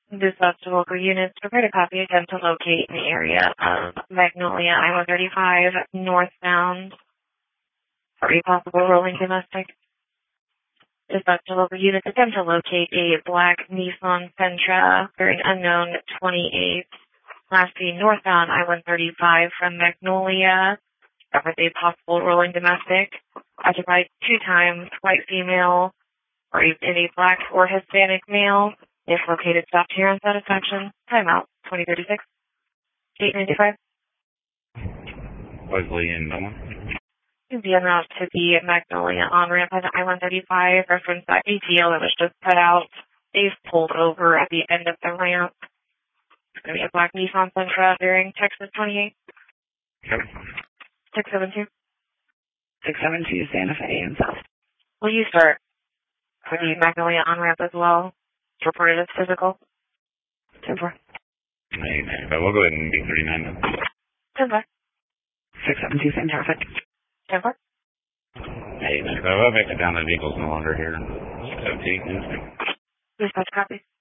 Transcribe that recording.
Dispatch to local units. Prepare to copy. Attempt to locate in the area of Magnolia, I-135, northbound for a possible rolling domestic. Dispatch to local units. Attempt to locate a black Nissan Sentra bearing unknown 28. Last seen northbound I-135 from Magnolia. With a possible rolling domestic. Occupied 2 times, white female, or in a black or Hispanic male. If located, stopped here on satisfaction. Timeout, 2036. 895. Wesley and Belmont. The en route to the Magnolia on-ramp on I-135. Reference that ATL that was just cut out. They've pulled over at the end of the ramp. It's going to be a black Nissan Sentra bearing Texas 28. Yep. 672. 672 Santa Fe and South. Will you start for the Magnolia on-ramp as well? It's reported as physical. 10-4. But we'll go ahead and be 39 then. 10-4. 672 same traffic. 10-4. But we'll make it down. The vehicle's no longer here. 617. Dispatch copy.